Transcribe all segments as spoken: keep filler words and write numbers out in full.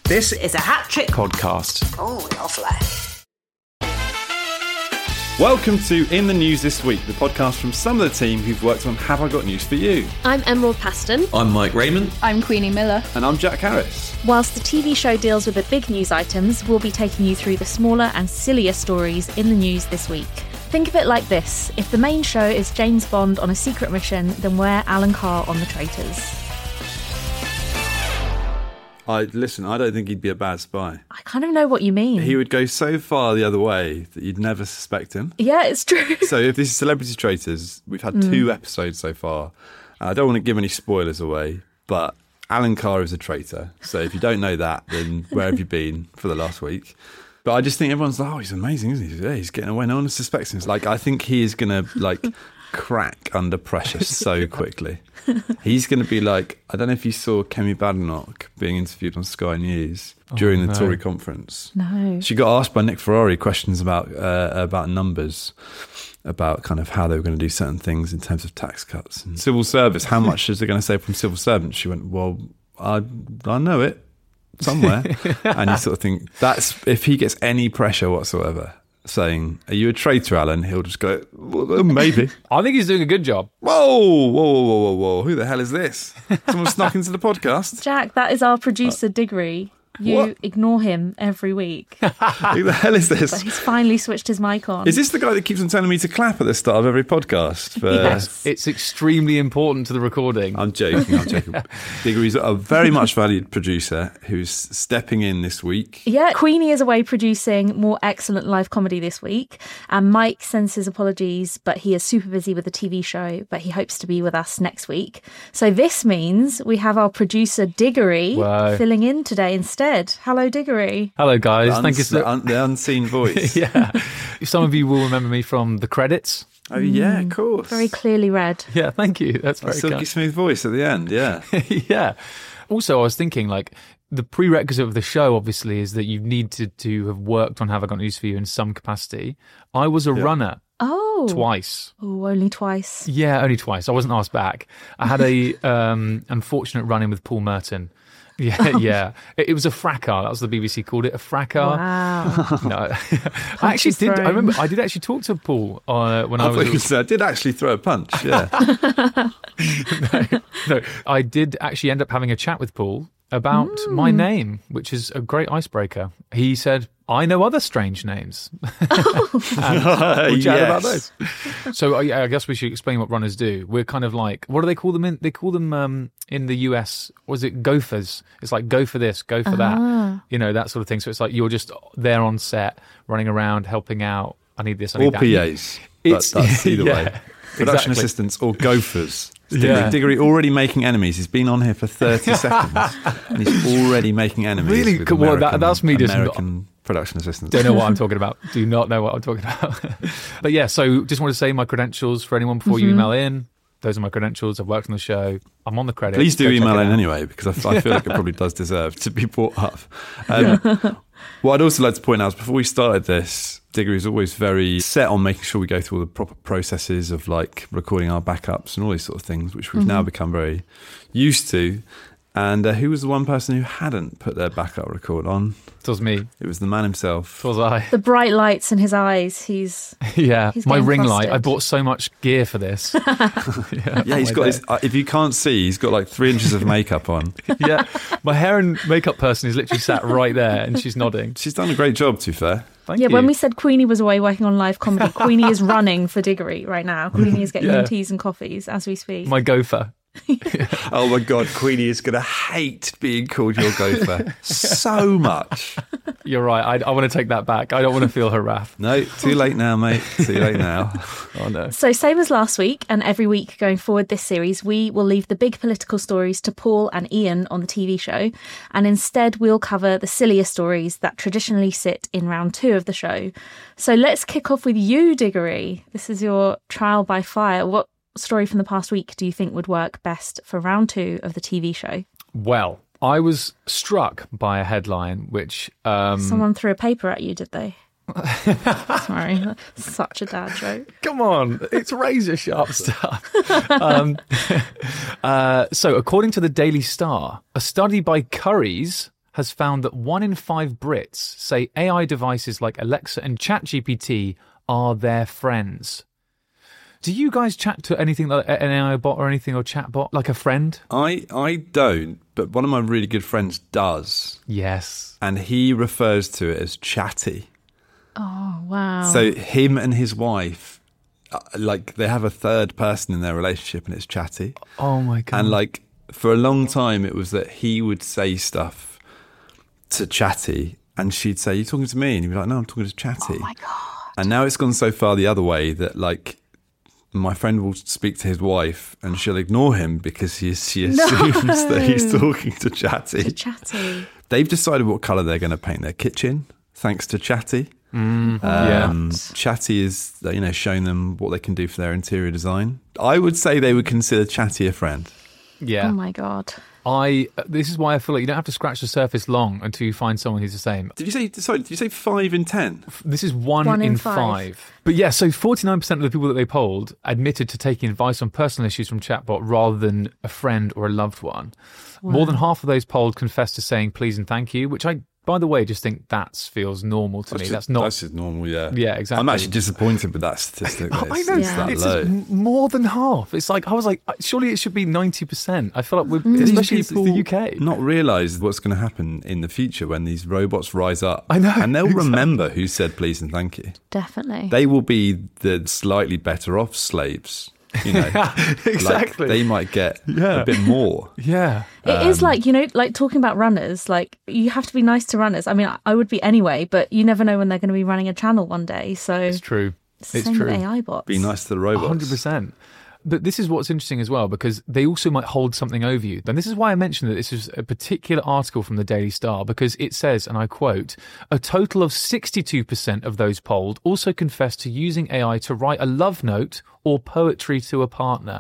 This is a Hat Trick podcast. Oh, lovely. Welcome to In the News This Week, the podcast from some of the team who've worked on Have I Got News For You. I'm Emerald Paston. I'm Mike Raymond. I'm Queenie Miller. And I'm Jack Harris. Whilst the T V show deals with the big news items, we'll be taking you through the smaller and sillier stories in the news this week. Think of it like this. If the main show is James Bond on a secret mission, then we're Alan Carr on The Traitors. I Listen, I don't think he'd be a bad spy. I kind of know what you mean. He would go so far the other way that you'd never suspect him. Yeah, it's true. So if this is Celebrity Traitors, we've had Mm. two episodes so far. I don't want to give any spoilers away, but Alan Carr is a traitor. So if you don't know that, then where have you been for the last week? But I just think everyone's like, oh, he's amazing, isn't he? Yeah, he's getting away. No one suspects him. It's like, I think he is going to, like, crack under pressure so quickly. He's going to be like, I don't know if you saw Kemi Badenoch being interviewed on Sky News during oh, the no. Tory conference. No. She got asked by Nick Ferrari questions about uh, about numbers, about kind of how they were going to do certain things in terms of tax cuts and civil service. How much is they going to save from civil servants? She went, well, I I know it somewhere. And you sort of think, that's if he gets any pressure whatsoever saying, are you a traitor, Alan? He'll just go, well, maybe. I think he's doing a good job. Whoa, whoa, whoa, whoa, whoa, whoa. Who the hell is this? Someone snuck into the podcast? Jack, that is our producer, Diggory. You What? ignore him every week. Who the hell is But this? he's finally switched his mic on. Is this the guy that keeps on telling me to clap at the start of every podcast? For, Yes. It's extremely important to the recording. I'm joking, I'm joking. Diggory's a very much valued producer who's stepping in this week. Yeah, Queenie is away producing more excellent live comedy this week. And Mike sends his apologies, but he is super busy with the T V show, but he hopes to be with us next week. So this means we have our producer, Diggory, Wow. filling in today instead. Hello, Diggory. Hello, guys. The Thank you. uns- So- un- the unseen voice. yeah. Some of you will remember me from the credits. Oh, yeah, of course. Very clearly read. Yeah, thank you. That's A very silky kind. smooth voice at the end, yeah. yeah. Also, I was thinking, like, the prerequisite of the show, obviously, is that you need to, to have worked on Have I Got News For You in some capacity. I was a Yeah. runner Oh. twice. Oh, only twice. Yeah, only twice. I wasn't asked back. I had a um, unfortunate run-in with Paul Merton. Yeah, yeah. It, it was a fracas. That was the B B C called it, a fracas. Wow. No, I actually did. thrown. I remember I did actually talk to Paul uh, when I, I, thought you was. said, I did actually throw a punch, yeah. no, no, I did actually end up having a chat with Paul about Mm. my name, which is a great icebreaker. He said, "I know other strange names." And we'll chat about Yes. those. So uh, yeah, I guess we should explain what runners do. We're kind of like, what do they call them in? They call them um, in the U S. Was it gophers? It's like go for this, go for Ah. that, you know, that sort of thing. So it's like you're just there on set, running around, helping out. I need this. I need Or that. P As. But It's- that's either yeah, way. Production exactly. assistants or gophers. Diggory, Yeah. Diggory already making enemies. He's been on here for thirty seconds and he's already making enemies. Really? with Well, that- American, that's me just not- American production assistants. Don't know what I'm talking about. Do not know what I'm talking about. But yeah, so just want to say my credentials for anyone before you email in. Those are my credentials. I've worked on the show. I'm on the credits. Please do Go check email it in out. anyway, because I, f- I feel like it probably does deserve to be brought up. Um, what I'd also like to point out is before we started this, Diggory is always very set on making sure we go through all the proper processes of like recording our backups and all these sort of things, which we've now become very used to. And uh, who was the one person who hadn't put their backup record on? It was me. It was the man himself. It was I. The bright lights in his eyes. He's Yeah, He's my getting ring light. frosted. I bought so much gear for this. yeah, Yeah, he's my got day. his, uh, if you can't see, he's got like three inches of makeup on. Yeah, my hair and makeup person is literally sat right there, and she's nodding. She's done a great job, to be fair. Thank yeah, you. when we said Queenie was away working on live comedy, Queenie is running for Diggory right now. Queenie is getting Yeah. him teas and coffees as we speak. my gopher. Oh my God, Queenie is going to hate being called your gopher so much. You're right. I, I want to take that back. I don't want to feel her wrath. No, too late now, mate. Too late now. Oh no. So same as last week and every week going forward this series, we will leave the big political stories to Paul and Ian on the T V show, and instead we'll cover the sillier stories that traditionally sit in round two of the show. So let's kick off with you, Diggory. This is your trial by fire. What story from the past week do you think would work best for round two of the T V show? Well, I was struck by a headline which um Someone threw a paper at you, did they? Sorry, such a dad joke. Come on, it's razor sharp stuff. um, uh, so, according to the Daily Star, a study by Currys has found that one in five Brits say A I devices like Alexa and ChatGPT are their friends. Do you guys chat to anything like an A I bot or anything, or chat bot, like a friend? I, I don't, but one of my really good friends does. Yes. And he refers to it as chatty. Oh, wow. So him and his wife, uh, like, they have a third person in their relationship, and it's chatty. Oh, my God. And, like, for a long time, it was that he would say stuff to Chatty, and she'd say, "You talking to me?" And he'd be like, "No, I'm talking to Chatty." Oh, my God. And now it's gone so far the other way that, like, my friend will speak to his wife, and she'll ignore him because he, she assumes No. that he's talking to Chatty. To Chatty. They've decided what colour they're going to paint their kitchen, thanks to Chatty. Mm, Um, yeah. Chatty is, you know, showing them what they can do for their interior design. I would say they would consider Chatty a friend. Yeah. Oh, my God. I. This is why I feel like you don't have to scratch the surface long until you find someone who's the same. Did you say? Sorry, did you say five in ten? This is one, One in in five. five. But yeah, so forty-nine percent of the people that they polled admitted to taking advice on personal issues from chatbot rather than a friend or a loved one. More than half of those polled confessed to saying please and thank you, which I, by the way, just think that feels normal to me. Just, That's not. That's just normal. Yeah. Yeah, exactly. I'm actually disappointed with that statistic. that I it's- know, it's Yeah. that it's low. just m- more than half. It's like, I was like, surely it should be ninety percent. I feel like, we're, These especially it's people the U K. not realise what's going to happen in the future when these robots rise up. I know, and they'll exactly. remember who said please and thank you. Definitely. They will be the slightly better off slaves. You know, exactly. Like, they might get Yeah. a bit more. Yeah. It is like, you know, like talking about runners, like you have to be nice to runners. I mean, I- I would be anyway, but you never know when they're going to be running a channel one day. So It's true. it's the It's same true. with A I bots. Be nice to the robots. one hundred percent. But this is what's interesting as well, because they also might hold something over you. And this is why I mentioned that this is a particular article from the Daily Star, because it says, and I quote, a total of sixty-two percent of those polled also confessed to using A I to write a love note or poetry to a partner.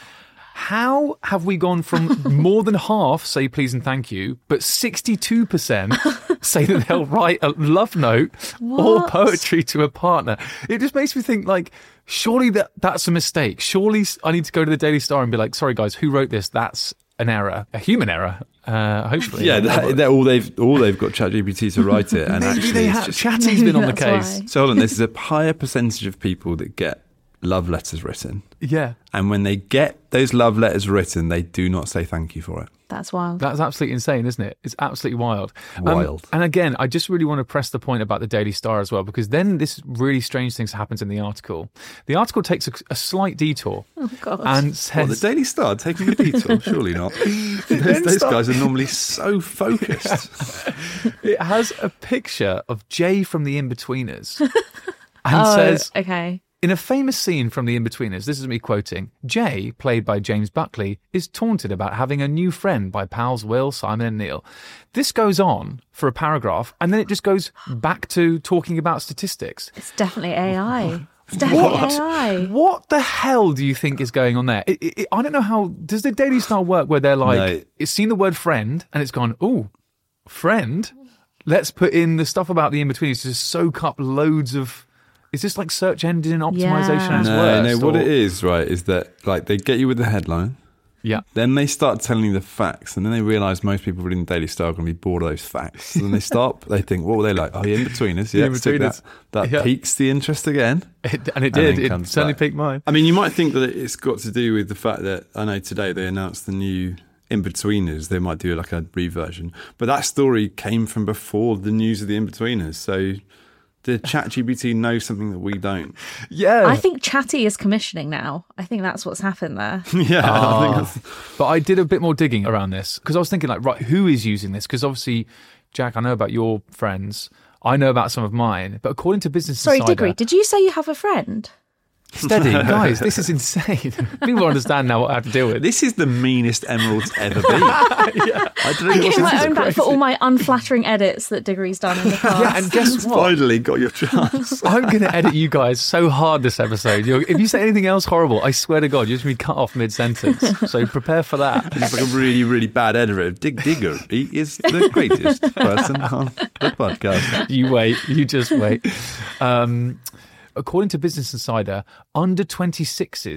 How have we gone from more than half say please and thank you, but sixty-two percent say that they'll write a love note or What? poetry to a partner? It just makes me think, like, surely that that's a mistake. Surely I need to go to the Daily Star and be like, sorry guys, who wrote this? That's an error, a human error. Uh, hopefully, Yeah, that, that all they've all they've got ChatGPT to write it, and maybe actually they it's have. just. Chatty's been on the Maybe that's case. why. So hold on, there's a higher percentage of people that get love letters written, Yeah, and when they get those love letters written, they do not say thank you for it. That's wild. that's absolutely insane, isn't it? It's absolutely wild. Um, Wild. and again, I just really want to press the point about the Daily Star as well, because then this really strange thing happens in the article. The article takes a, a slight detour Oh, God. and What, says, the Daily Star taking a detour? Surely not. Those, those guys are normally so focused. it has a picture of Jay from The Inbetweeners and oh, says, okay. in a famous scene from The Inbetweeners, this is me quoting, Jay, played by James Buckley, is taunted about having a new friend by pals Will, Simon and Neil. This goes on for a paragraph, and then it just goes back to talking about statistics. It's definitely A I. It's definitely What? A I. What the hell do you think is going on there? It, it, it- I don't know how... Does the Daily Star work where they're like, No. it's seen the word friend, and it's gone, ooh, friend? Let's put in the stuff about The Inbetweeners to soak up loads of... Is this like search engine optimization Yeah. as No, well? no. What it is, right, is that like they get you with the headline, Yeah. then they start telling you the facts, and then they realise most people reading the Daily Star are going to be bored of those facts. So then they stop. They think, what were they like? Oh, the In-Betweeners. Yeah, stick In-Betweeners. that, that Yeah. piques the interest again. It, and it And did. then It comes certainly back. piqued mine. I mean, you might think that it's got to do with the fact that I know today they announced the new In-Betweeners. They might do like a reversion, but that story came from before the news of the In-Betweeners. So did ChatGPT know something that we don't? Yeah. I think Chatty is commissioning now. I think that's what's happened there. yeah, I Ah. think that's, But I did a bit more digging around this because I was thinking, like, right, who is using this? Because obviously, Jack, I know about your friends. I know about some of mine. But according to Business Sorry, Insider... Diggory, did you say you have a friend? Steady. Guys, this is insane. People understand now what I have to deal with. this is the meanest Emerald's ever been. I don't know I'm what getting my this is own back for all my unflattering edits that Diggory's done in the past. Yeah, and guess what? Finally got your chance. I'm going to edit you guys so hard this episode. You're, if you say anything else horrible, I swear to God, you're just going to be cut off mid-sentence. So prepare for that. He's like a really, really bad editor. Dig Digger. He is the greatest person on the podcast. You wait. You just wait. Um, according to Business Insider, under twenty-sixes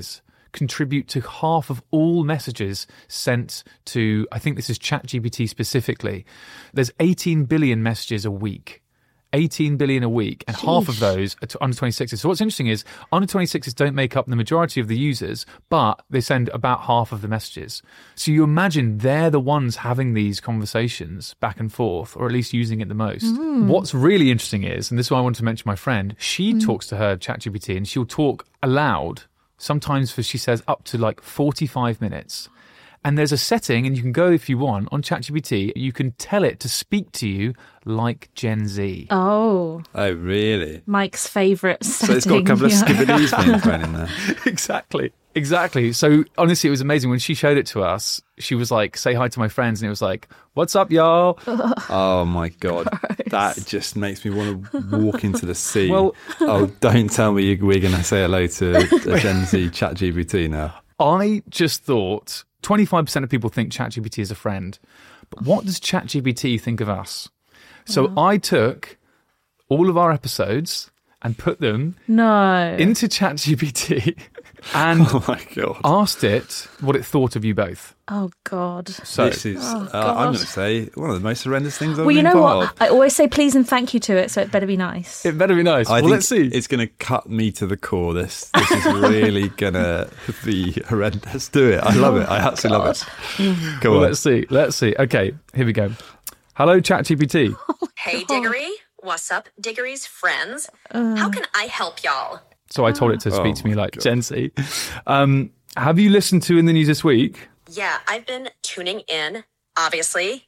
contribute to half of all messages sent to, I think this is ChatGPT specifically. There's eighteen billion messages a week. eighteen billion a week, and Sheesh. half of those are to under twenty-sixes. So what's interesting is under twenty-sixes don't make up the majority of the users, but they send about half of the messages. So you imagine they're the ones having these conversations back and forth, or at least using it the most. Mm. What's really interesting is, and this is why I wanted to mention my friend, she mm. talks to her ChatGPT and she'll talk aloud, sometimes for, she says, up to like forty-five minutes. And there's a setting, and you can go if you want, on ChatGPT, you can tell it to speak to you like Gen Z. Oh. Oh, really? Mike's favourite setting. So it's got a couple of skibbities things going in there. Exactly. Exactly. So honestly, it was amazing. When she showed it to us, she was like, say hi to my friends. And it was like, what's up, y'all? Oh, my God. Gross. That just makes me want to walk into the sea. Well, oh, don't tell me we're going to say hello to a Gen Z ChatGPT now. I just thought twenty-five percent of people think ChatGPT is a friend. But what does ChatGPT think of us? So oh. I took all of our episodes and put them no. into ChatGPT and oh my God. asked it what it thought of you both. Oh, God. So this is, oh, uh, I'm going to say, one of the most horrendous things I've well, you been know involved. what? I always say please and thank you to it, so it better be nice. It better be nice. I well, think let's see. It's going to cut me to the core. This this is really going to be horrendous. Do it. I love it. I absolutely love it. Go well, on. Let's see. Let's see. Okay, here we go. Hello, ChatGPT. Hey, Diggory. What's up, Diggory's friends? Uh, How can I help y'all? So I told it to speak oh to me like God. Gen Z. Um, have you listened to In the News This Week? Yeah, I've been tuning in, obviously.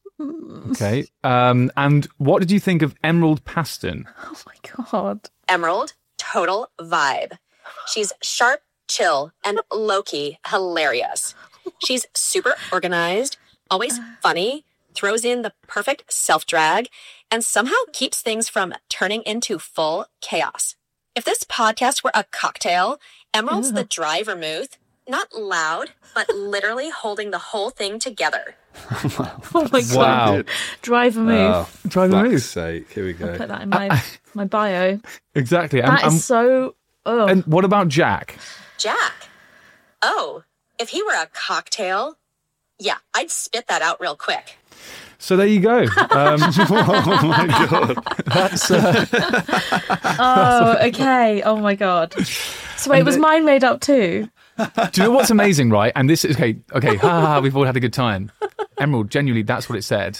Okay. Um, and what did you think of Emerald Paston? Oh, my God. Emerald, total vibe. She's sharp, chill, and low-key hilarious. She's super organized, always funny, throws in the perfect self-drag, and somehow keeps things from turning into full chaos. If this podcast were a cocktail, Emerald's Ew. the dry vermouth, not loud, but literally holding the whole thing together. Oh my God. Wow. Dry vermouth. Oh, Dry vermouth. Sake. Here we go. I'll put that in my, my bio. Exactly. That um, is so... Oh. And what about Jack? Jack? Oh, if he were a cocktail, yeah, I'd spit that out real quick. So there you go. Um, oh my God. That's. Uh, oh, okay. Oh my God. So wait, was the, mine made up too? Do you know what's amazing, right? And this is okay. Okay, ha ha ha. We've all had a good time. Emerald, genuinely, that's what it said.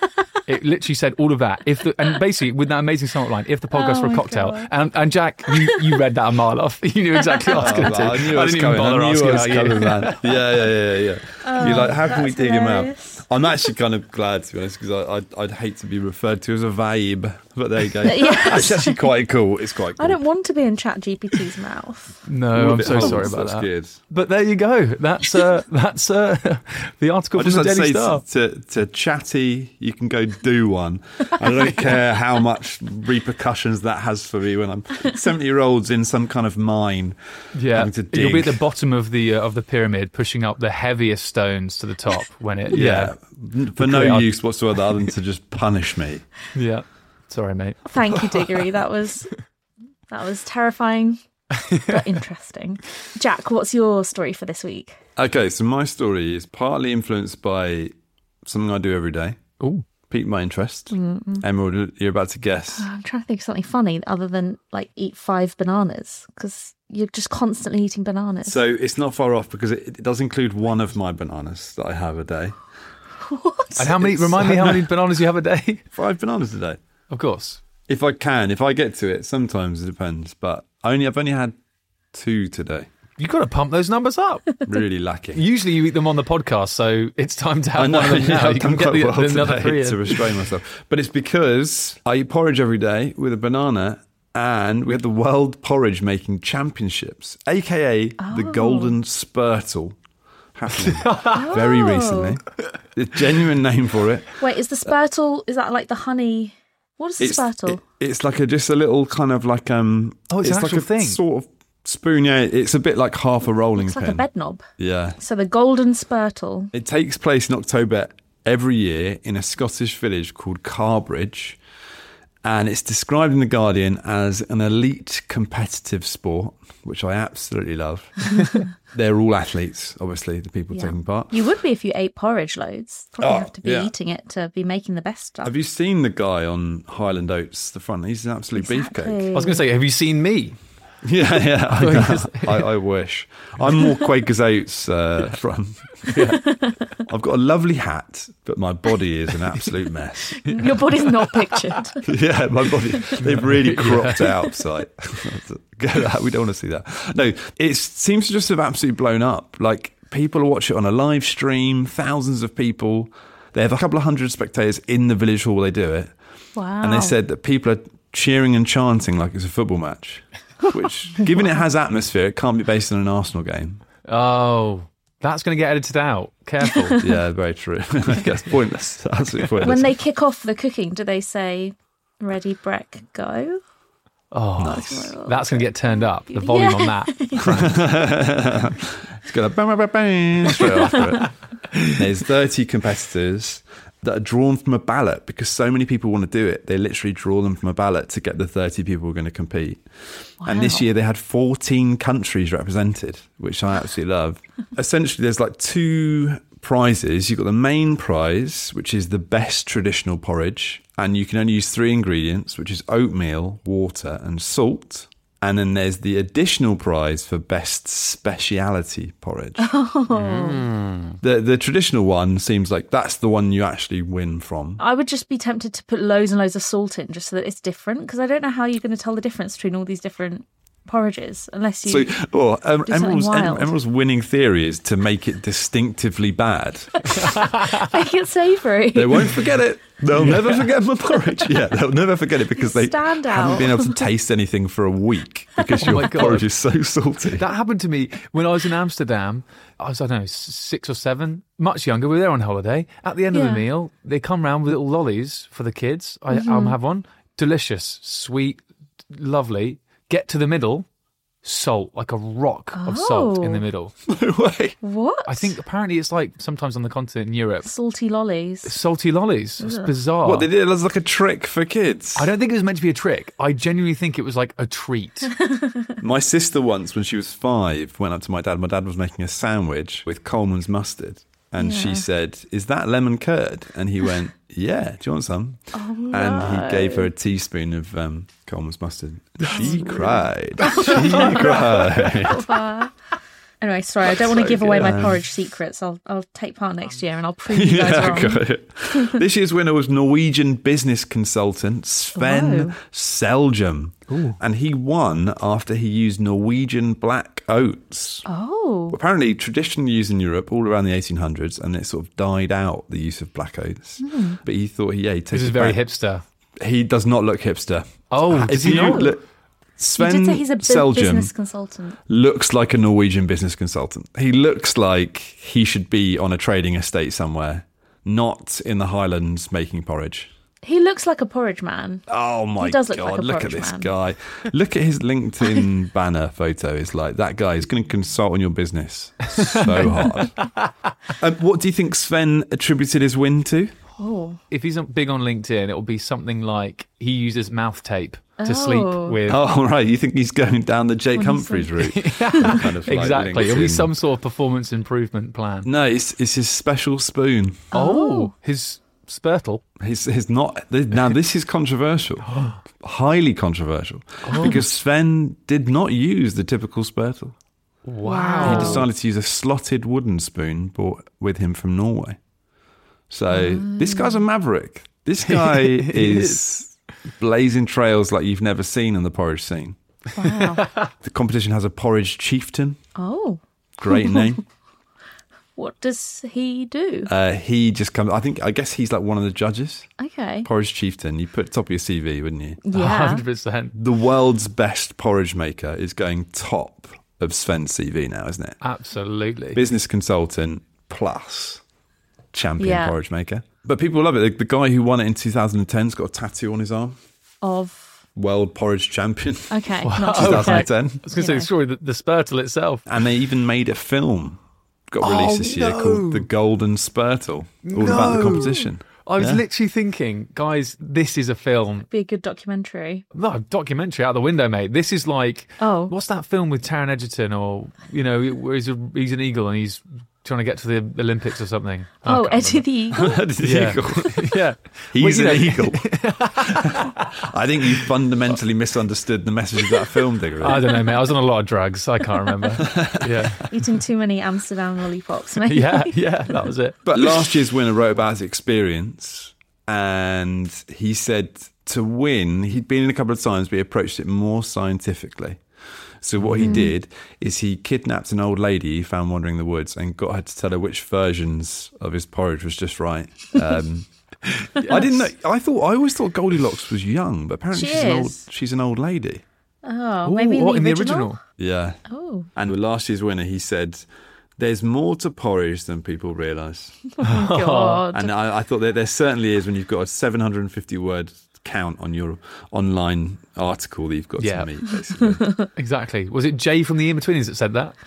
It literally said all of that. If the, and basically with that amazing start line, if the podcast oh were a cocktail, and, and Jack, you, you read that a mile off. You knew exactly what I was going to do. I knew I it was didn't even coming. bother I knew asking it was about coming, you. man. Yeah, yeah, yeah, yeah. Oh, You're like, how can we dig hilarious. him out? I'm actually kind of glad, to be honest, because I'd, I'd hate to be referred to as a vibe. But there you go. Yes. It's actually quite cool. It's quite cool. I don't want to be in ChatGPT's mouth. No, I'm so holds, sorry about that's that. Good. But there you go. That's uh, that's uh, the article I from just the like to Daily say Star. to, to Chatty, you can go do one. I don't care how much repercussions that has for me when I'm seventy year olds in some kind of mine. Yeah, having to dig. you'll be at the bottom of the uh, of the pyramid, pushing up the heaviest stones to the top when it. Yeah, yeah. for no use whatsoever other than to just punish me. Yeah, sorry, mate. Thank you, Diggory. That was that was terrifying, but interesting. Jack, what's your story for this week? Okay, so my story is partly influenced by something I do every day. Ooh. Piqued my interest. Mm-mm. Emerald, you're about to guess. I'm trying to think of something funny other than like eat five bananas, because you're just constantly eating bananas. So it's not far off because it, it does include one of my bananas that I have a day. What? And how many? It's- Remind me how many bananas you have a day? Five bananas a day. Of course. If I can, if I get to it, sometimes it depends. But only I've only had two today. You've got to pump those numbers up. Really lacking. Usually you eat them on the podcast, so it's time to have I know, one of them yeah, now. I've You can done get quite the, well the another today three to in. restrain myself. But it's because I eat porridge every day with a banana, and we had the World Porridge Making Championships, aka Oh. the Golden Spurtle, happening very recently. The genuine name for it. Wait, is the spurtle, is that like the honey? What is the It's, spurtle? it- it's like a just a little kind of like um. Oh, it's an like actual a thing. sort of spoon. Yeah, it's a bit like half a rolling It's like pin. a bed knob. Yeah. So the golden spurtle. It takes place in October every year in a Scottish village called Carbridge. And it's described in The Guardian as an elite competitive sport, which I absolutely love. They're all athletes, obviously, the people Yeah. taking part. You would be if you ate porridge loads. Probably Oh, have to be yeah. eating it to be making the best stuff. Have you seen the guy on Highland Oats, the front? He's an absolute beefcake. Exactly. I was going to say, have you seen me? Yeah, yeah. I, I, I wish. I'm more Quakers Oats uh, from. Yeah. I've got a lovely hat, but my body is an absolute mess. Your body's not pictured. Yeah, my body. They've really cropped it out. So like, we don't want to see that. No, it seems to just have absolutely blown up. Like, people watch it on a live stream, thousands of people. They have a couple of hundred spectators in the village hall where they do it. Wow. And they said that people are cheering and chanting like it's a football match. Which, given it has atmosphere, it can't be based on an Arsenal game. Oh, that's going to get edited out. Careful. Yeah, very true. That's pointless. Absolutely pointless. When they kick off the cooking, do they say, ready, Breck, go? Oh, Nice. that's going to get turned up. The volume Yeah. on that. It's going to bang, bang, bang, bang, straight after it. There's thirty competitors that are drawn from a ballot because so many people want to do it. They literally draw them from a ballot to get the thirty people who are going to compete. And this Wow. year they had fourteen countries represented, which I absolutely love. Essentially, there's like two prizes. You've got the main prize, which is the best traditional porridge. And you can only use three ingredients, which is oatmeal, water and salt. And then there's the additional prize for best speciality porridge. The the traditional one seems like that's the one you actually win from. I would just be tempted to put loads and loads of salt in just so that it's different, because I don't know how you're going to tell the difference between all these different porridges unless you... So, well, um, do something Emerald's, wild. Emerald's winning theory is to make it distinctively bad. make it savoury. They won't forget it. They'll never forget my porridge. Yeah, they'll never forget it because they Stand haven't out. been able to taste anything for a week because your my God. porridge is so salty. That happened to me when I was in Amsterdam. I was, I don't know, s- six or seven, much younger. We were there on holiday. At the end of Yeah. the meal, they come round with little lollies for the kids. I Mm-hmm. um, have one. Delicious, sweet, lovely. Get to the middle, salt, like a rock of salt in the Oh. middle. No way. What? I think apparently it's like sometimes on the continent in Europe, Salty lollies. salty lollies. It's bizarre. What, they did it as like a trick for kids? I don't think it was meant to be a trick. I genuinely think it was like a treat. My sister once, when she was five, went up to my dad. My dad was making a sandwich with Coleman's mustard. And Yeah. she said, "Is that lemon curd?" And he went, "Yeah, do you want some?" Oh, no. And he gave her a teaspoon of um, Coleman's mustard. She cried. She cried. Anyway, sorry, I don't want to so give away my good. porridge secrets. I'll I'll take part next year and I'll prove you guys Yeah, wrong. got it. This year's winner was Norwegian business consultant Sven Whoa. Seljum. And he won after he used Norwegian black oats. Oh, Apparently traditionally used in Europe all around the eighteen hundreds, and it sort of died out, the use of black oats. But he thought, yeah, he'd take This is it very back. hipster. He does not look hipster. Oh, If does he you not? look- you Sven did say he's a bu- Seljum business consultant. looks like a Norwegian business consultant. He looks like he should be on a trading estate somewhere, not in the Highlands making porridge. He looks like a porridge man. Oh my He does look God, like a look at porridge this man. guy. Look at his LinkedIn banner photo. It's like, that guy is going to consult on your business so hard. Um, what do you think Sven attributed his win to? Oh, If he's big on LinkedIn, it will be something like he uses mouth tape to Oh. sleep with. Oh, right. You think he's going down the Jake When he's Humphreys route? Kind of like Exactly. It'll be LinkedIn. some sort of performance improvement plan. No, it's, it's his special spoon. Oh, his Spurtle. He's, he's not. Now, this is controversial, highly controversial, because Sven did not use the typical Spurtle. Wow. He decided to use a slotted wooden spoon brought with him from Norway. So this guy's a maverick. This guy is blazing trails like you've never seen in the porridge scene. wow. The competition has a porridge chieftain. Oh, Great name. what does he do? Uh, he just comes. I think. I guess he's like one of the judges. Okay. Porridge chieftain. You put it top of your C V, wouldn't you? Yeah. one hundred percent. The world's best porridge maker is going top of Sven's C V now, isn't it? Absolutely. Business consultant plus champion Yeah. porridge maker. But people love it. The, the guy who won it in two thousand ten's got a tattoo on his arm. Of World porridge champion. okay, not twenty okay. ten. I was going to say, You know. sorry, the, the Spurtle itself. And they even made a film got released Oh, this year no. called The Golden Spurtle, all about the No. competition. I was Yeah. literally thinking, guys, this is a film. Be a good documentary. No, documentary out the window, mate. This is like, Oh. what's that film with Taron Egerton, or you know, where he's, a, he's an eagle and he's trying to get to the Olympics or something. I Oh, can't Eddie remember. the Eagle. The Yeah. eagle. Yeah, He's Well, an you know- eagle. I think you fundamentally misunderstood the message of that film, Diggory. I don't know, mate. I was on a lot of drugs. I can't remember. Yeah, Eating too many Amsterdam lollipops, maybe. yeah, yeah. That was it. But last year's winner wrote about his experience, and he said to win, he'd been in a couple of times, but he approached it more scientifically. So what he did is he kidnapped an old lady he found wandering the woods and got her to tell her which versions of his porridge was just right. Um, I didn't know. I thought I always thought Goldilocks was young, but apparently She she's an old. is. She's an old lady. Oh, Ooh, maybe in, what, the, in the original? original? Yeah. Oh. And with last year's winner, he said, "There's more to porridge than people realise." God. And I, I thought that there certainly is when you've got a seven hundred fifty word count on your online article that you've got Yeah. to meet, basically. Exactly. Was it Jay from the In-Betweeners that said that?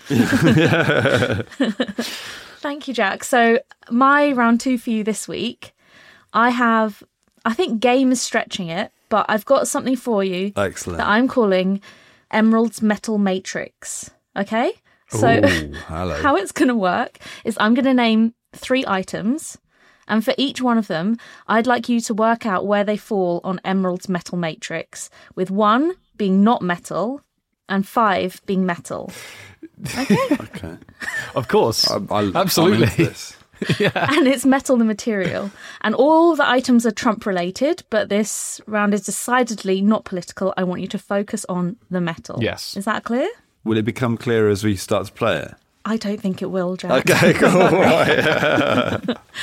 Thank you, Jack. So my round two for you this week, I have, I think game is stretching it, but I've got something for you Excellent. that I'm calling Emerald's Metal Matrix. Okay? So Ooh, hello. how it's going to work is I'm going to name three items, and for each one of them, I'd like you to work out where they fall on Emerald's Metal Matrix, with one being not metal and five being metal. Okay. Of course. I, I, Absolutely. I'm into this. And it's metal the material. And all the items are Trump related, but this round is decidedly not political. I want you to focus on the metal. Yes. Is that clear? Will it become clearer as we start to play it? I don't think it will, Jack. Okay, cool. Right.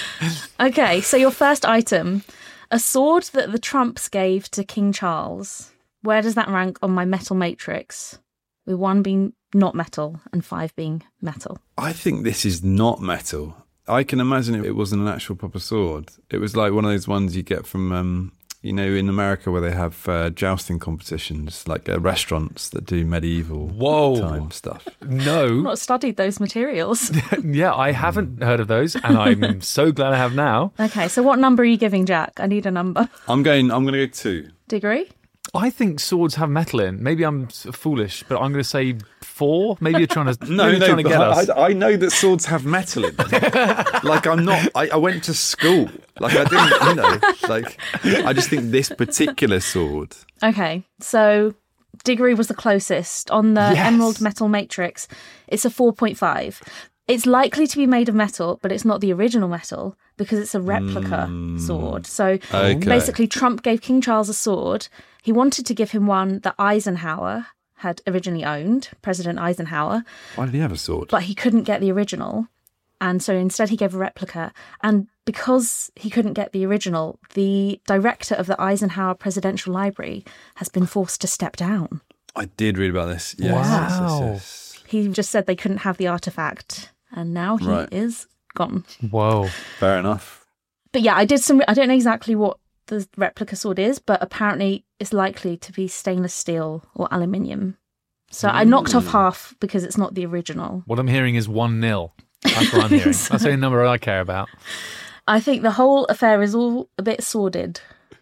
Okay, so your first item, a sword that the Trumps gave to King Charles. Where does that rank on my metal matrix? With one being not metal and five being metal. I think this is not metal. I can imagine it, it wasn't an actual proper sword. It was like one of those ones you get from, um, you know, in America where they have uh, jousting competitions, like uh, restaurants that do medieval Whoa. time stuff. I've No. not studied those materials. Yeah, I haven't heard of those, and I'm so glad I have now. Okay, so what number are you giving, Jack? I need a number. I'm going. I'm going to go two. Degree? I think swords have metal in. Maybe I'm s- foolish, but I'm going to say four. Maybe you're trying to, No, maybe no, you're trying to but get us. I, I know that swords have metal in them. Like I'm not. I, I went to school. Like I didn't. You know. Like I just think this particular sword. Okay, so Degree was the closest. On the Yes. Emerald Metal Matrix, it's a four point five. It's likely to be made of metal, but it's not the original metal because it's a replica sword. So Okay. basically, Trump gave King Charles a sword. He wanted to give him one that Eisenhower had originally owned, President Eisenhower, Why did he have a sword? but he couldn't get the original. And so instead he gave a replica. And because he couldn't get the original, the director of the Eisenhower Presidential Library has been forced to step down. I did read about this. Yes, yes, yes, Wow. yes. He just said they couldn't have the artifact. And now he Right. is gone. Whoa. Fair enough. But yeah, I did some, I don't know exactly what the replica sword is, but apparently it's likely to be stainless steel or aluminium. So I knocked off half because it's not the original. What I'm hearing is one nil. That's what I'm hearing. That's the only number I care about. I think the whole affair is all a bit sordid.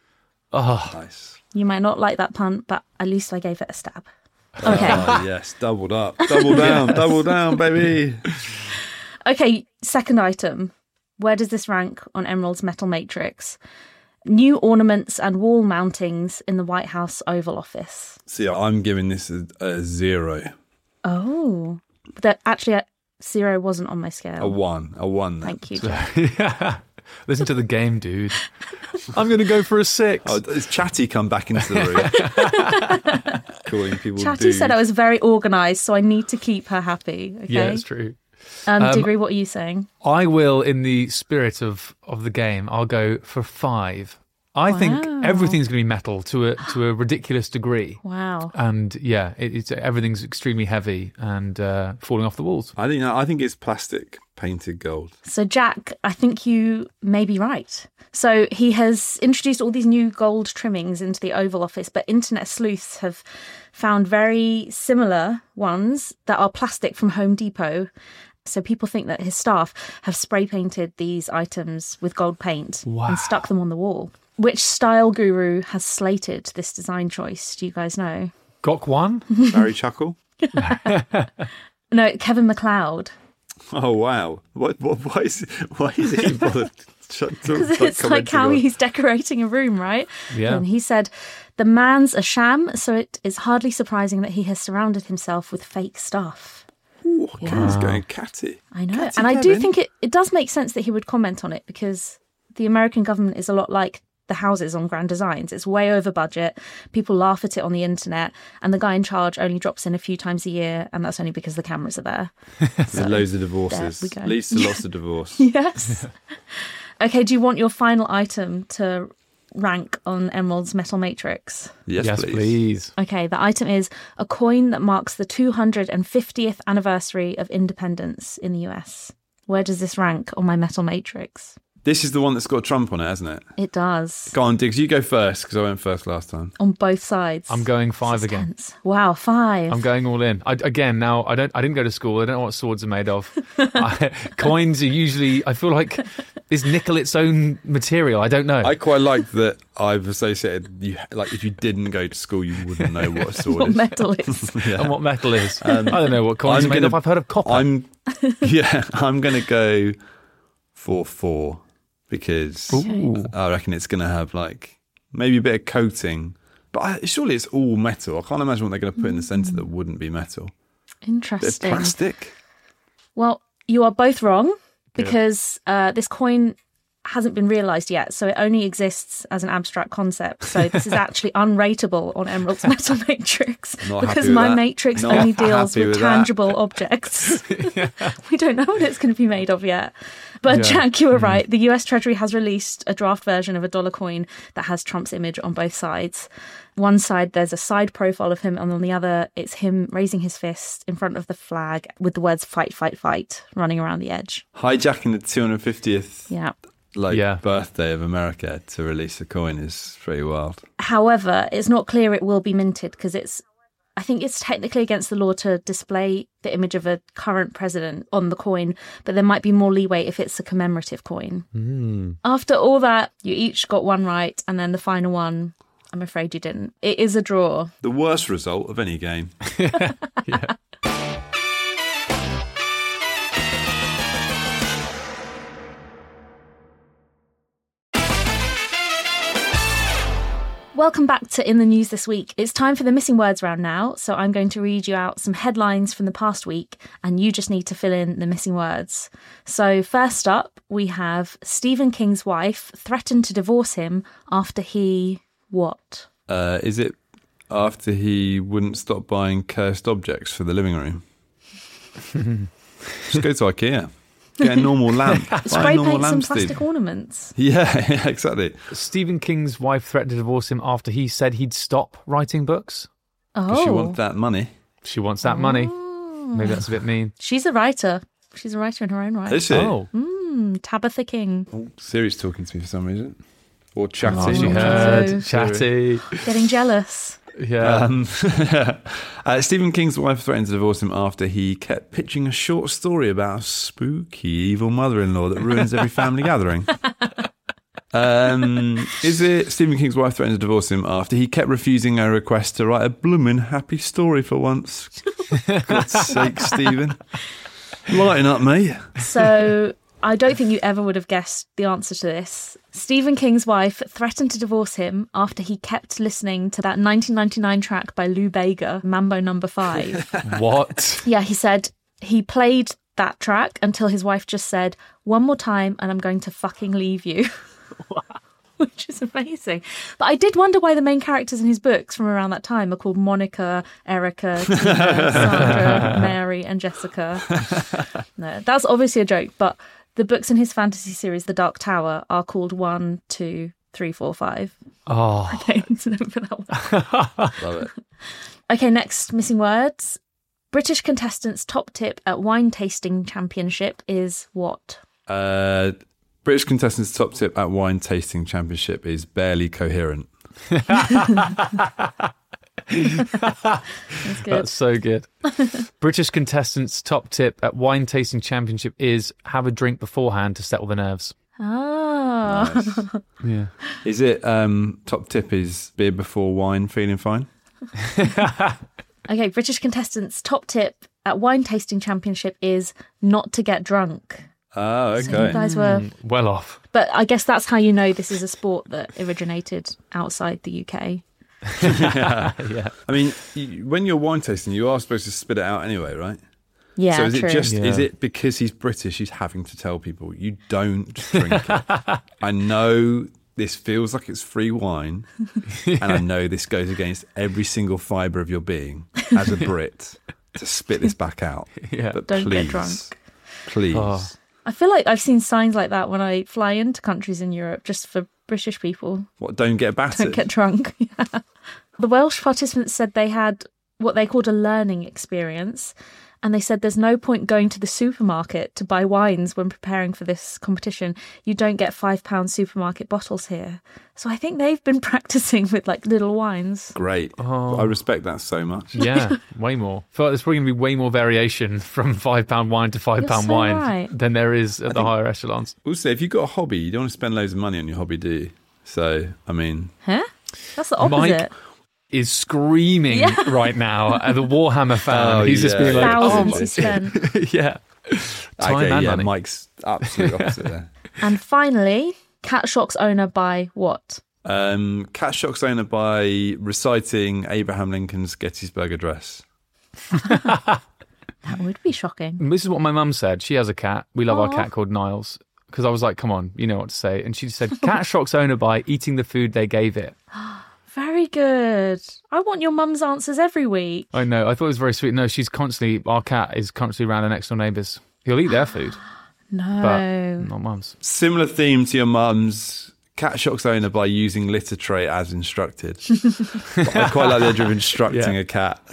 Oh, Nice. You might not like that pun, but at least I gave it a stab. Okay. Oh, yes, doubled up. Double down, double down, baby. Okay, second item. Where does this rank on Emerald's Metal Matrix? New ornaments and wall mountings in the White House Oval Office. See, I'm giving this a, a zero. Oh. That actually, uh, zero wasn't on my scale. A one. A one. then. Thank you, Jack. yeah. Listen to the game, dude. I'm going to go for a six. Oh, has Chatty come back into the room? Calling people Chatty dude. said I was very organised, so I need to keep her happy. Okay. Yeah, it's true. Um, Um, Degree, what are you saying? I will, in the spirit of, of the game, I'll go for five. I think Wow. everything's going to be metal to a to a ridiculous degree. Wow. And yeah, it, it's everything's extremely heavy and uh, falling off the walls. I think I think it's plastic painted gold. So, Jack, I think you may be right. So, he has introduced all these new gold trimmings into the Oval Office, but internet sleuths have found very similar ones that are plastic from Home Depot. So people think that his staff have spray painted these items with gold paint Wow. and stuck them on the wall. Which style guru has slated this design choice? Do you guys know? Gok Wan? Barry Chuckle. No, Kevin MacLeod. Oh wow! What? What? Why is? Why is he bothered? Because it's like how he's decorating a room, right? Yeah. And he said, the man's a sham, so it is hardly surprising that he has surrounded himself with fake stuff. Ooh, Kevin's Yeah. going catty. I know. Catty and I do Kevin. think it, it does make sense that he would comment on it, because the American government is a lot like the houses on Grand Designs. It's way over budget. People laugh at it on the internet, and the guy in charge only drops in a few times a year, and that's only because the cameras are there. There's loads of there divorces. we go. Leads to lots of divorce. Yes. Okay, do you want your final item to rank on Emerald's metal matrix? Yes, yes, please. please. Okay, the item is a coin that marks the two hundred fiftieth anniversary of independence in the U S. Where does this rank on my metal matrix? This is the one that's got Trump on it, hasn't it? It does. Go on, Diggs. You go first because I went first last time. On both sides. I'm going five again. Tense. Wow, five. I'm going all in. I, again, now I don't. I didn't go to school. I don't know what swords are made of. I, coins are usually. I feel like is nickel its own material. I don't know. I quite like that I've associated you. Like, if you didn't go to school, you wouldn't know what a sword what is. metal is. Yeah. And what metal is. I don't know what coins I'm are made gonna- of. I've heard of copper. I'm. Yeah, I'm going to go for four because Ooh. I reckon it's going to have like maybe a bit of coating, but I, surely it's all metal. I can't imagine what they're going to put in the centre that wouldn't be metal. Bit of Interesting. plastic. Well, you are both wrong, because uh, this coin hasn't been realised yet, so it only exists as an abstract concept. So this is actually unrateable on Emerald's metal matrix, Not because happy with my that. matrix Not only deals happy with with that. tangible objects. We don't know what it's going to be made of yet. But Yeah. Jack, you were right. The U S Treasury has released a draft version of a dollar coin that has Trump's image on both sides. One side, there's a side profile of him, and on the other, it's him raising his fist in front of the flag with the words "fight, fight, fight" running around the edge. Hijacking the two hundred fiftieth Yeah. like Yeah. birthday of America to release a coin is pretty wild. However, it's not clear it will be minted, because it's, I think it's technically against the law to display the image of a current president on the coin, but there might be more leeway if it's a commemorative coin. Mm. After all that, you each got one right, and then the final one, I'm afraid you didn't. It is a draw. The worst result of any game. Yeah. Welcome back to In the News This Week. It's time for the missing words round now, so I'm going to read you out some headlines from the past week, and you just need to fill in the missing words. So first up, we have Stephen King's wife threatened to divorce him after he... what? Uh, is it after he wouldn't stop buying cursed objects for the living room? Just go to IKEA. Get a normal lamp. Buy a Spray normal paint some lamp, plastic Steve. ornaments. Yeah, yeah, exactly. Stephen King's wife threatened to divorce him after he said he'd stop writing books. Because Oh, you want that money. She wants that money. Maybe that's a bit mean. she's a writer. She's a writer in her own right. Is she? Oh, Mm, Tabitha King. Oh, Siri's talking to me for some reason. Or chatting. oh she Oh, heard. Siri. Chatty. Getting jealous. Yeah. Um, uh, Stephen King's wife threatened to divorce him after he kept pitching a short story about a spooky evil mother-in-law that ruins every family gathering. Um, is it Stephen King's wife threatened to divorce him after he kept refusing her request to write a bloomin' happy story for once? God's sake, Stephen. Lighten up, mate. So I don't think you ever would have guessed the answer to this. Stephen King's wife threatened to divorce him after he kept listening to that nineteen ninety-nine track by Lou Bega, Mambo Number Five. What? Yeah, he said he played that track until his wife just said, "One more time and I'm going to fucking leave you." Which is amazing. But I did wonder why the main characters in his books from around that time are called Monica, Erica, Tina, Sandra, Mary, and Jessica. No, that's obviously a joke, but the books in his fantasy series, The Dark Tower, are called one, two, three, four, five. Oh. Okay, so don't put that one. Love it. Okay, next missing words. British contestants' top tip at wine tasting championship is what? Uh, British contestants' top tip at wine tasting championship is barely coherent. That's good. That's so good. British contestants' top tip at wine tasting championship is have a drink beforehand to settle the nerves. Oh. Nice. Yeah. Is it um, top tip is beer before wine, feeling fine? Okay, British contestants' top tip at wine tasting championship is not to get drunk. Oh, So you okay. guys were, Mm, well off. but I guess that's how you know this is a sport that originated outside the U K. yeah. Yeah. I mean, you, when you're wine tasting, you are supposed to spit it out anyway, right? Yeah, so is true. it just Yeah. is it because he's British he's having to tell people you don't drink it? I know this feels like it's free wine, and I know this goes against every single fibre of your being as a Brit to spit this back out. Yeah. But Don't please, get drunk. please. Oh. I feel like I've seen signs like that when I fly into countries in Europe just for British people. What? Don't get battered. Don't get drunk. Yeah. The Welsh participants said they had what they called a learning experience. And they said there's no point going to the supermarket to buy wines when preparing for this competition. You don't get five pound supermarket bottles here. So I think they've been practicing with like little wines. Great. Oh. I respect that so much. Yeah, way more. I feel like there's probably going to be way more variation from five pound wine to five pound so wine right. than there is at the think- higher echelons. Also, if you've got a hobby, you don't want to spend loads of money on your hobby, do you? So, I mean, Huh? That's the opposite. Mike is screaming Yeah. right now at the Warhammer fan. Oh, He's just yeah. being like, Thousands oh, he spent. yeah. Time okay, and yeah, money. Mike's absolute opposite there. And finally, Cat Shock's owner by what? Um, Cat Shock's owner by reciting Abraham Lincoln's Gettysburg Address. That would be shocking. This is what my mum said. She has a cat. We love our Aw. cat called Niles. Because I was like, come on, you know what to say. And she said, Cat Shock's owner by eating the food they gave it. Very good. I want your mum's answers every week. I know. I thought it was very sweet. No, she's constantly, our cat is constantly around the next door neighbours. He'll eat their food, No. but not mum's. Similar theme to your mum's. Cat Shock's owner by using litter tray as instructed. But I quite like the idea of instructing Yeah. a cat.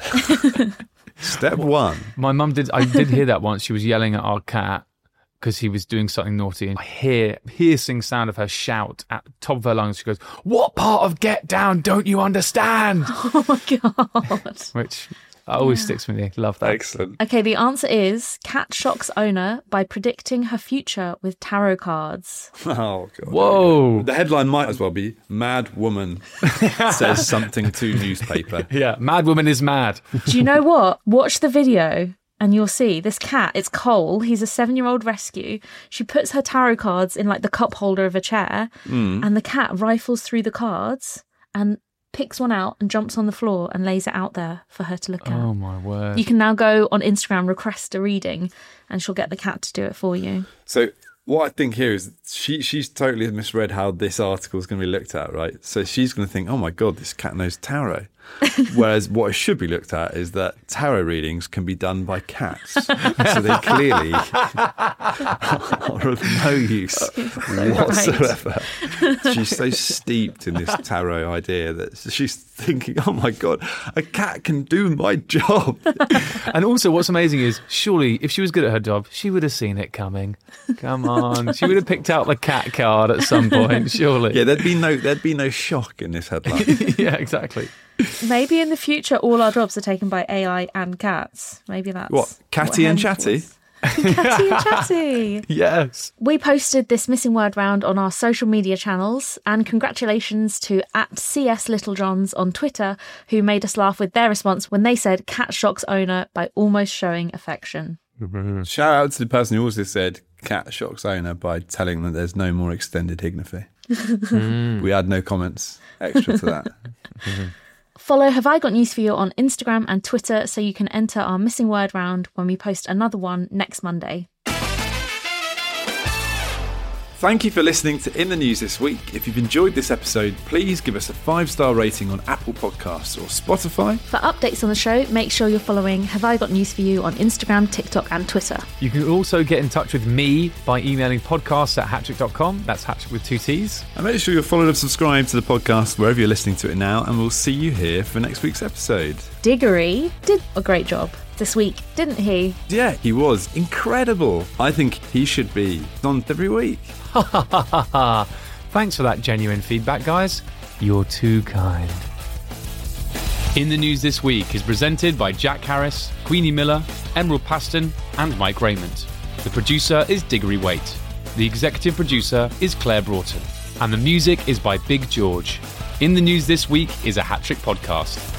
Step one. My mum did, I did hear that once. She was yelling at our cat because he was doing something naughty. And I hear piercing sound of her shout at the top of her lungs. She goes, what part of get down don't you understand? Oh my God. Which always sticks with me. Love that. Excellent. Okay, the answer is Cat Shock's owner by predicting her future with tarot cards. Oh, God. Whoa. The headline might as well be Mad Woman says something to newspaper. Yeah, mad woman is mad. Do you know what? Watch the video and you'll see this cat. It's Cole. He's a seven-year-old rescue. She puts her tarot cards in like the cup holder of a chair, and the cat rifles through the cards and picks one out and jumps on the floor and lays it out there for her to look at. Oh my word. You can now go on Instagram, request a reading, and she'll get the cat to do it for you. So what I think here is she she's totally misread how this article is going to be looked at, right? So she's going to think, oh my God, this cat knows tarot. Whereas what it should be looked at is that tarot readings can be done by cats. So they clearly are of no use whatsoever. She's so steeped in this tarot idea that she's thinking, oh my God, a cat can do my job. And also, what's amazing is, surely, if she was good at her job, she would have seen it coming. Come on, she would have picked out the cat card at some point. Surely, Yeah, there'd be no there'd be no shock in this headline. yeah, exactly. Maybe in the future, all our jobs are taken by A I and cats. Maybe that's What, Catty we're and heading Chatty? towards. Catty and Chatty. Yes. We posted this missing word round on our social media channels, and congratulations to at C S Littlejohns on Twitter, who made us laugh with their response when they said Cat Shock's owner by almost showing affection. Shout out to the person who also said Cat Shock's owner by telling them there's no more extended Hignify. We had no comments extra to that. Follow Have I Got News For You on Instagram and Twitter so you can enter our missing word round when we post another one next Monday. Thank you for listening to In the News this week. If you've enjoyed this episode, please give us a five-star rating on Apple Podcasts or Spotify. For updates on the show, make sure you're following Have I Got News For You on Instagram, TikTok and Twitter. You can also get in touch with me by emailing podcasts at hattrick dot com. That's Hattrick with two T's. And make sure you're followed and subscribed to the podcast wherever you're listening to it now, and we'll see you here for next week's episode. Diggory did a great job this week, didn't he? Yeah, he was incredible. I think he should be on every week. Ha ha ha ha ha. Thanks for that genuine feedback, guys. You're too kind. In the News This Week is presented by Jack Harris, Queenie Miller, Emerald Paston, and Mike Raymond. The producer is Diggory Waite. The executive producer is Claire Broughton. And the music is by Big George. In the News This Week is a Hat Trick podcast.